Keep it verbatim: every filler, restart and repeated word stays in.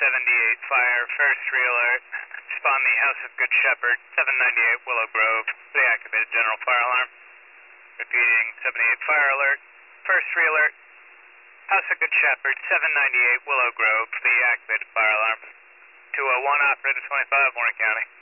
seventy-eight fire, first re-alert. Spawn the House of Good Shepherd, seven ninety-eight Willow Grove, the activated general fire alarm. Repeating, seventy-eight fire alert, first re-alert. House of Good Shepherd, seven ninety-eight Willow Grove, the activated fire alarm. two oh one operator twenty-five, Warren County.